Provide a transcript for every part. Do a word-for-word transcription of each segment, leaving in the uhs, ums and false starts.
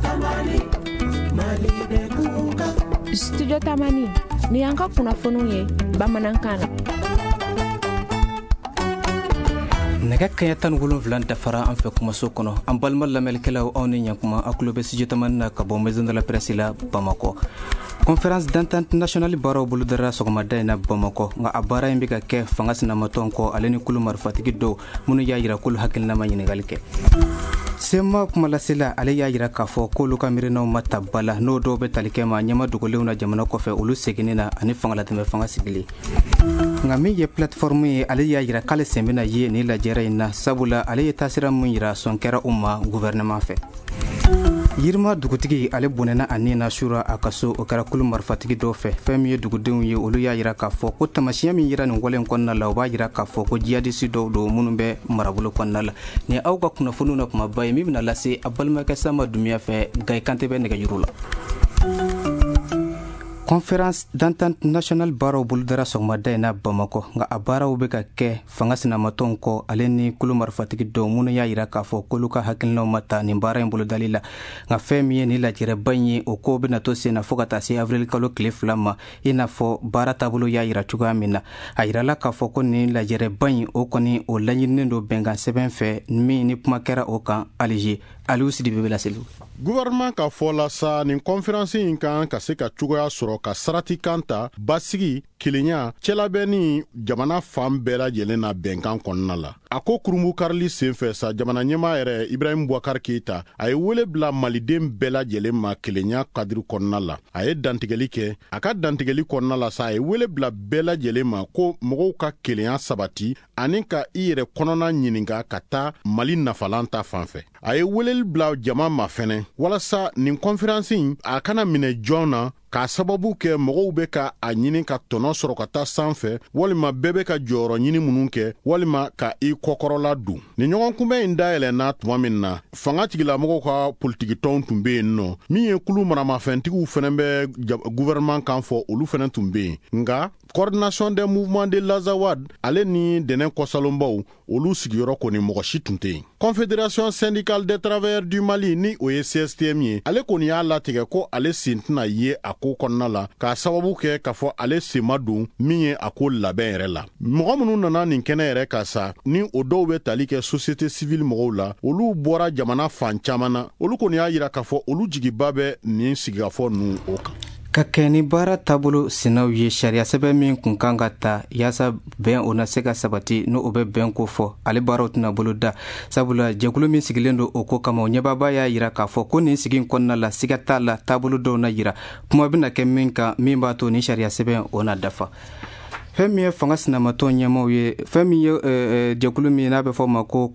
Studio Tamani ni an ka kunnafoniw ye bamanankan na. Nɛgɛ kaɲɛ tan ni wolonwula dafara an fɛ kumaso kɔnɔ an balima lamɛnnikɛlaw aw ni ɲankuma a tulo bɛ studio Tamani na ka bɔ maison de la presse la Bamakɔ. Conférence d'entente nationale baaraw bolodara sɔgɔmada in na Bamakɔ nka a baara in bɛ ka kɛ fanga sinamatɔn kɔ ale ni kulu marifatigi dɔw minnu y'a jira k'olu hakilina ma ɲininkali kɛ. Sema kumalasela ale y'a jira k'a fɔ k'olu ka miirinaw ma ta ba la n'o dɔw bɛ tali kɛ ma ɲɛma dogolenw na jamana kɔfɛ olu seginni na ani fangalatɛmɛ fanga sigili. Nka min ye plateforme ye ale y'a jira k'ale sen bɛna ye nin lajɛrɛ in na sabula ale ye taasira mun jira sɔn kɛra u ma gouvernement fɛ. Yirima dugutigi ale bonnɛna a nin na sura a ka so o kɛra kulu marifatigi dɔw fɛ fɛn min ye dugudenw ye olu y'a jira k'a fɔ ko tamasiyɛn min yira nin wale in kɔnɔna la o b'a jira k'a fɔ ko jihadisi dɔw don minnu bɛ marabolo kɔnɔna la ni aw ka kunnafoniw na kumaba ye min bɛna lase a balimakɛ Sama Dumiya fɛ Gaye Kante bɛ nɛgɛjuru la. Conférence d'entente nationale baaraw bolodara sɔgɔmada in na Bamakɔ nka a baaraw bɛ ka kɛ fanga sinamatɔn kɔ ale ni kulu marifatigi dɔw minnu y'a jira k'a fɔ k'olu ka hakilinaw ma ta nin baara in bolodali la nka fɛn min ye nin lajɛrɛba in ye o ko bɛna to sen na fo ka taa se avril kalo tile fila ma i n'a fɔ baara taabolo y'a jira cogoya min na a jirala k'a fɔ ko nin lajɛrɛba in o kɔni o laɲininen don bɛnkan sɛbɛn fɛ min ni kuma kɛra o kan Alize Aliou Sidibe bɛ laseliw. Gouvernement ka fɔ la sa nin conférence in kan ka se ka cogoya sɔrɔ ka sarati kan ta basigi kelenya cɛlabɛnni jamana fan bɛɛ lajɛlen na bɛnkan kɔnɔna la. A ko kurumbu karili senfɛ sa jamana ɲɛmaa yɛrɛ Ibrahim Boubacar Keita a ye wele bila maliden bɛɛ lajɛlen ma kelenya kadiri kɔnɔna la. A ye dantigɛli kɛ a ka dantigɛli kɔnɔna la sa a ye wele bila bɛɛ lajɛlen ma ko mɔgɔw ka kelenya sabati ani ka i yɛrɛ kɔnɔna ɲininka ka taa Mali nafalan ta fanfɛ. A ye weleli bila jama ma fɛnɛ walasa nin conférence in a kana minɛ jɔn na k'a sababu kɛ mɔgɔw bɛ ka a ɲini ka tɔnɔ sɔrɔ ka taa sanfɛ walima bɛɛ bɛ ka jɔyɔrɔ ɲini minnu kɛ walima ka i kɔkɔrɔla dun. Nin ɲɔgɔn kunbɛn in dayɛlɛnna tuma min na fanga tigilamɔgɔw ka politikitɔnw tun bɛ yen nɔ min ye kulu maramafɛntigiw fɛnɛ bɛ gouvernement kan fɔ olu fɛnɛ tun bɛ yen nka coordination des mouvements de l'Azawad ale ni dɛnɛ kɔsalonbaw olu sigiyɔrɔ kɔni mɔgɔ si tun tɛ yen. Confédération syndicale des travailleurs du Mali ni o ye C S T M ye ale kɔni y'a latigɛ ko ale sen tɛna ye a ko kɔnɔna la k'a sababu kɛ k'a fɔ ale sen ma don min ye a ko labɛn yɛrɛ la. Mɔgɔ minnu nana nin kɛnɛ yɛrɛ ka sa ni o dɔw bɛ tali kɛ société civile mɔgɔw la olu bɔra jamana fan caman na olu kɔni y'a jira k'a fɔ olu jigiba bɛ nin sigikafɔ ninnu o kan. Ka kɛ ni baara taabolo sinaw ye sariya sɛbɛn min kun kan ka ta yaasa bɛn o na se ka sabati n'o bɛ bɛn ko fɔ ale baaraw tɛna bolo da sabula jɛkulu min sigilen don o ko kama o ɲɛbaaba y'a jira k'a fɔ ko nin sigi kɔnɔna la siga t'a la taabolo dɔw na jira kuma bɛna kɛ min kan min b'a to ni sariya sɛbɛn o na dafa. Fɛn min ye fanga sinamatɔn ɲɛmɔgɔw ye fɛn min ye jɛkulu min n'a bɛ fɔ ma ko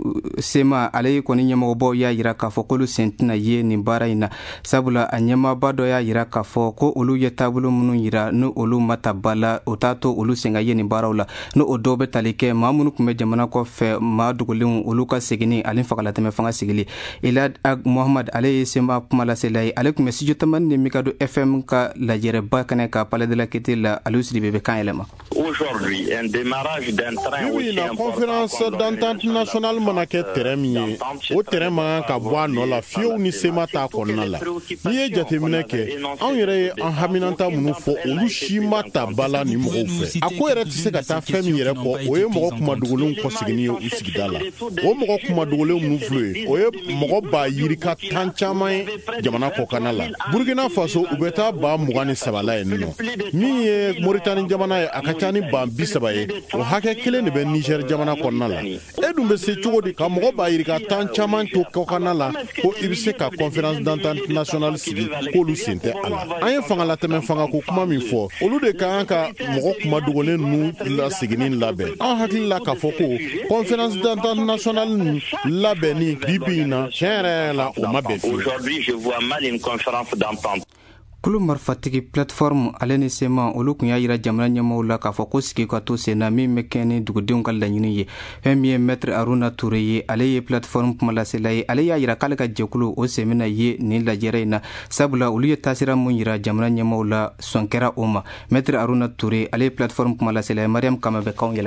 Sema ale kɔni ɲɛmɔgɔbaw y'a jira k'a fɔ k'olu sen tɛna ye nin baara in na sabula a ɲɛmaaba dɔ y'a jira k'a fɔ ko olu ye taabolo minnu jira ni olu ma ta ba la o t'a to olu sen ka ye nin baaraw la ni o dɔw bɛ tali kɛ maa minnu tun bɛ jamana kɔfɛ maa dogolenw olu ka seginni ale fagalatɛmɛ fanga sigili Elad Ag Mohamad ale ye Sema kumalasela ye ale tun bɛ studio Tamani ni Mikado F M ka lajɛrɛba kɛnɛ ka Palais de la Kete la Aliou Sidibe bɛ kan yɛlɛma. Aujourd'hui, un démarrage d'un train oui, oui, la conférence d'entente nationale mana kɛ terrain min ye o terrain man ka bɔ a nɔ la fiyewu ni Sema t'a kɔnɔna la n'i ye jateminɛ kɛ anw yɛrɛ ye an haminanta minnu fɔ olu si ma ta ba la ni mɔgɔw fɛ a ko yɛrɛ tɛ se ka taa fɛn min yɛrɛ kɔ o ye mɔgɔ kumadogolenw kɔseginni ye u sigida la o mɔgɔ kumadogolenw minnu filɛ ye o ye mɔgɔ ba yirika tan caman ye jamana kɔkanna la Burkina Faso u bɛ taa ba mugan ni saba la yen nɔ min ye Mauritanie jamana ye a ka ca ni ban bi saba ye o hakɛ kelen de bɛ Niger jamana kɔnɔna la e dun bɛ se cogo di ka mɔgɔ b'a yirika tan caman to kɔkanna la ko i bɛ se ka conférence d'entente nationale sigi k'olu sen tɛ a la an ye fangalatɛmɛ fangako kuma min fɔ olu de ka kan ka mɔgɔ kumadogolen ninnu laseginni labɛn an hakili la k'a fɔ ko conférence d'entente nationale ninnu labɛnni bi bi in na tiɲɛ yɛrɛ la o ma bɛn fiyewu. Kulu marifatigi plateforme ale ni Sema olu kun y'a jira jamana ɲɛmɔgɔw la k'a fɔ ko sigi ka to sen na min bɛ kɛ ni dugudenw ka laɲini ye fɛn min ye maître Aruna Toure ye ale ye plateforme kumalasela ye ale y'a jira k'ale ka jɛkulu o sen bɛna ye nin lajɛrɛ in na sabula olu ye taasira mun jira jamana ɲɛmɔgɔw la sɔn kɛra o ma maître Aruna Toure ale ye plateforme kumalasela ye Mariam Kama bɛ kanw yɛlɛma.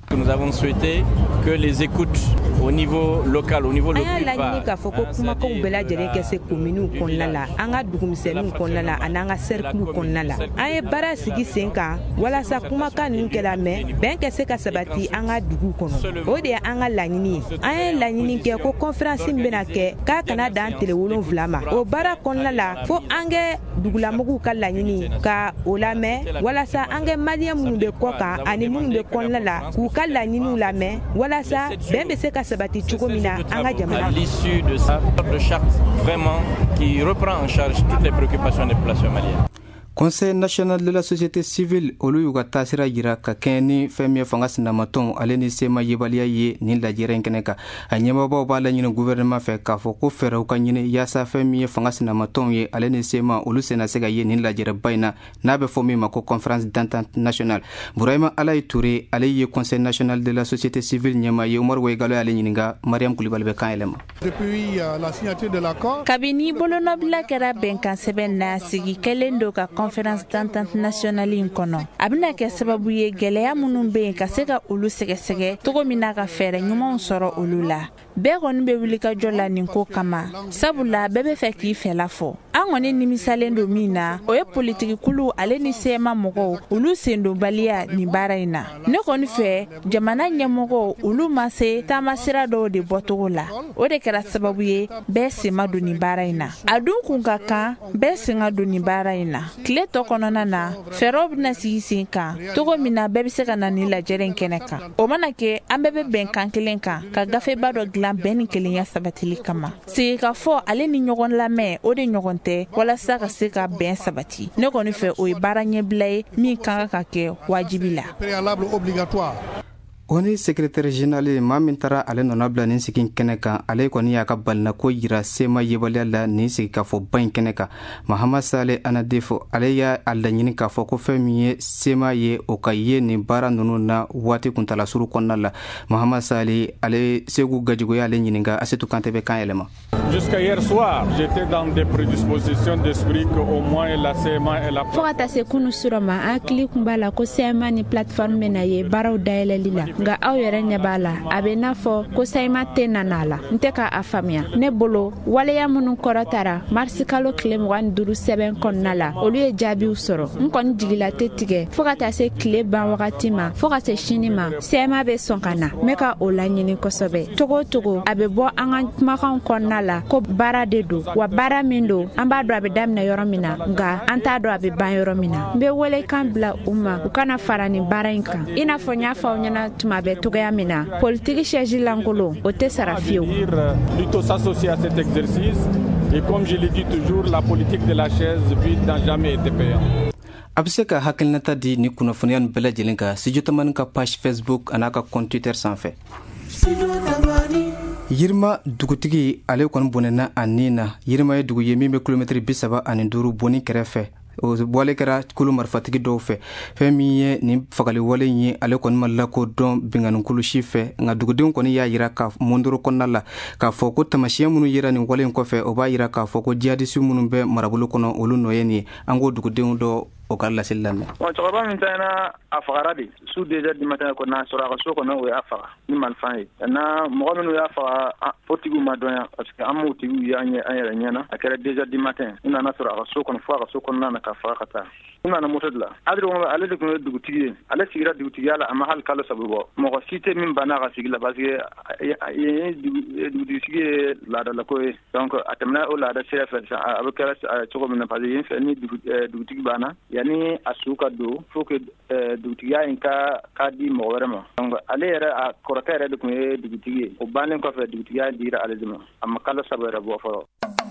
Nous avons souhaité que les écoutes au niveau local, au niveau le plus bas, la ka foko kuma ko bela jere ke se kominu konnala anga dugumsenu konnala ananga cercle konnala ay bara sigi senka wala sa kuma kan nkela me ben ke se ka sabati anga dugu kono o de anga lagnini ay lagnini ke ko conférence mbena ke ka kana dan tele wolon vlama o bara konnala fo ange dugula mugu ka lagnini ka ola me wala sa ange malien mun be koka ani mun be konnala ku ka lagnini la me wala sa ben be se ka sabati chugomina anga jamana à l'issue de sa de charte vraiment qui reprend en charge toutes les préoccupations des populations maliennes. Conseil national de la société civile olu yuga tasira yira ka keni femi fanga sinamaton ale ni sema yebaliya ye ni la jeren keneka anyema ba ba la nyina gouvernement fe ka fo ko fera ka nyine yasa femi fanga sinamaton ye ale ni sema olu sena sega ye ni la jere bayna na be fomi mako conférence d'entente nationale Bourayma Alay Touré ale ye conseil national de la société civile nyema ye Omar Weigalo ale nyinga Mariam Koulibaly be kan elema depuis uh, la signature de l'accord kabini bolono bla kera benkan seben na sigi kelendo ka conférence d'entente nationale in kono abina ke sababu ye geleya munun be ka se ka ulu sege sege togo mina ka fere nyuma soro ulu la be gon be wuli ka jola nin ko kama sabula bebe fe ki fela fo angone ni misalendo mina o ye politique kulu ale ni sema mogo ulu sendo balia ni baraina ne kon fe jamana nyamogo ulu mase tamasira do de botola o de kera sababu ye be sema do ni baraina adun kun ka kan be singa do ni baraina kle to konona na ferob na sisinka togo mina bebe se kana ni la jeren keneka o mana ke ambebe ben kan kelenka ka gafe bado glam ben kelenya sabatili kama se ka fo ale ni nyogon la me o de nyogon te wala sa ka se ka ben sabati ne ko ni fe o baranye blay mi kan ka ke wajibila préalable obligatoire. Oni secrétaire général Mamintara ale nona bla ni sikin keneka ale ko ni aka balna ko yira sema yebale la ni sikka fo ban keneka Muhammad Saleh Anadefo ale ya alla nyini ka fo ko femiye sema ye o kaye ni bara nunu na wati kuntala suru konnala Muhammad Saleh ale segu gajigo ya ale nyini ga asetu kante be kan elema. Jusqu'à hier soir, j'étais dans des prédispositions d'esprit que au moins la C M A et la Fota se kunu surama akli kumbala ko C M A ni plateforme na ye baraw daele lila nga aw yere nyabala abena fo ko sayma tenanala nteka afamia ne bolo wale ya munun korotara marsikalo klem wan duru seben konnala olu jabi usoro nkon jigila tetige fokata se kle ban wakati ma fokata shinima C M A be sonkana meka olanyini kosobe togo togo abebo anga makan konnala ko bara de do wa bara mindo amba do abe damna yoromina nga anta do abe ban yoromina be wole kan bla umma ukana farani bara inka ina fo nya fa onyana tuma be toga mina politique cheji langolo o te sarafio plutôt s'associer à cet exercice et comme je l'ai dit toujours la politique de la chaise vide n'a jamais été payante. Abseka hakilnata di ni kunafunian bela jelinka sijutaman ka page Facebook anaka compte Twitter sanfɛ Yirma dugutigi ale kon bonena anina yirma ye dugu ye min be kilometre bi saba ani duru boni kɛrɛfɛ o wale kɛra kulu marifatigi dɔw fɛ fɛn min ye ni fagali wale ye ale kɔni ma lako dɔn binganin kulu si fɛ nka dugudenw kɔni y'a yira ka munduru kɔnɔna la k'a fɔ ko tamasiyɛn minnu yera nin wale in kɔfɛ o b'a yira k'a fɔ ko jihadisi minnu bɛ marabolo kɔnɔ olu nɔ ye nin ye an k'o dugudenw dɔ o ka laseli lamɛn. Bon, cɛkɔrɔba min tɛna a fagara de su deux heures du matin ko n'a sɔrɔ a ka so kɔnɔ o y'a faga ni malifan ye na mɔgɔ minnu y'a faga fo tigiw ma dɔn parce que an m'o tigiw ye an yɛrɛ ɲɛna a kɛra deux heures du matin u nana sɔrɔ a ka so kɔnɔ fo a ka so kɔnɔna na ka faga ka taa u nana moto de la adiri ale de tun ye dugutigi ye ale sigira dugutigiya la a ma hali kalo saba bɔ mɔgɔ si tɛ min banna a ka sigi la parce que ye dugutigi ye laadalako ye donc a tɛmɛna o laada sira fɛ a bɛ kɛra cogo min na parce que yen fɛ ni dugutigi banna yani a su ka don fo que dugutigiya in ka ka di mɔgɔ wɛrɛ ma donc ale yɛrɛ a kɔrɔkɛ yɛrɛ de tun ye dugutigi ye o bannen kɔfɛ dugutigiya dira ale de ma a ma kalo saba yɛrɛ bɔ fɔlɔ.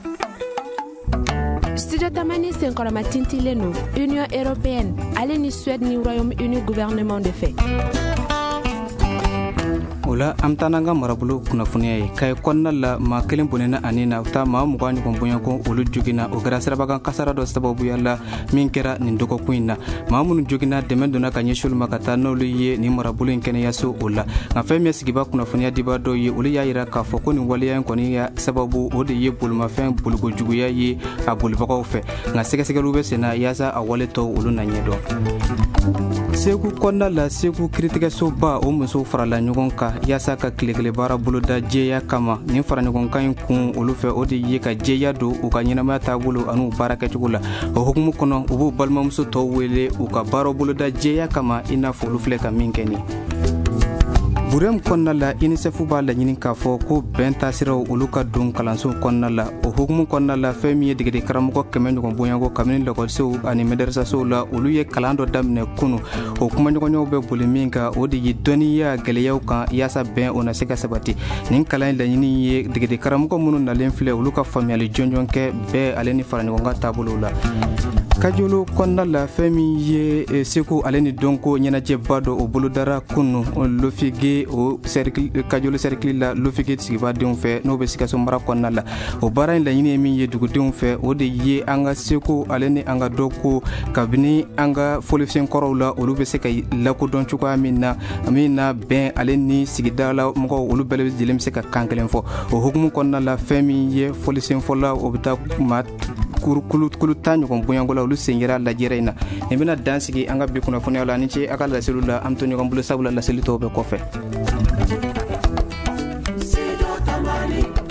Studio Tamani Senkorama Tintileno, Union Européenne, allez ni Suède ni Royaume-Uni gouvernement de fait. ola am tananga marabulu kunnafoniya ye kay konna la ma kelen bonena anina ta ma mugani ko bonya ko olu jogina o gara sirabagan kasara do sababu yalla min kera nin dogo kuina ma mun jogina demendona kanye shul makata no ye ni marabulu en kene yaso ola nga femi sigiba kunnafoniya diba do ye olu ya yira ka foko ni waliya ko ni ya sababu o de ye bulma fen bulgo juguya ye abulbako fe nga sega sega rube sena yaza awale to olu na nyedo segu konna la segu kritika so ba o muso farala ɲɔgɔn ka yasa ka kilekele baara boloda jeya kama nin fara ɲɔgɔn kan kun olu fɛ o de ye ka jeya do u ka ɲɛnamaya taabolo ani u baara kɛcogo la o hukumu kɔnɔ u b'u balimamuso tɔw wele u ka baara boloda jeya kama i n'a fɔ olu filɛ ka min kɛ ni burem konna la unicef b'a laɲini k'a fɔ ko bɛn taasiraw olu ka don kalanso kɔnɔna la o hukumu kɔnɔna la fɛn min ye degede karamɔgɔ kɛmɛ ɲɔgɔn bonyanko kabini lakɔlisow ani mɛdɛrisasow la olu ye kalan dɔ daminɛ kunu o kumaɲɔgɔnyaw bɛ boli min kan o de ye dɔnniya gɛlɛyaw kan yaasa bɛn o na se ka sabati nin kalan laɲini ye degede karamɔgɔ minnu nalen filɛ olu ka faamuyali jɔnjɔn kɛ bɛɛ ale ni fara ɲɔgɔn kan taabolow la kajolo konna la fɛn min ye seko ale ni donko ɲɛnajɛba dɔ o bolodara kunu lofige o kajolo cercle la lofige sigibadenw fɛ n'o bɛ sikaso mara kɔnɔna la o baara in laɲini ye min ye dugudenw fɛ o de ye an ka seko ale ni an ka dɔ ko kabini an ka fɔlifɛn kɔrɔw la olu bɛ se ka lakodɔn cogoya min na min na bɛn ale ni sigida la mɔgɔw olu bɛɛ lajɛlen bɛ se ka kan kelen fɔ o hukumu kɔnɔna la fɛn min ye fɔlifɛn fɔlɔ o bɛ taa ma kulu kulu tan ɲɔgɔn bonyanko la olu sen yɛrɛ lajɛrɛ in na nin bɛna dan sigi an ka bi kunnafoniyaw la ni ce a ka laseliw la an to ɲɔgɔn bolo sabula laseli tɔw bɛ kɔfɛ.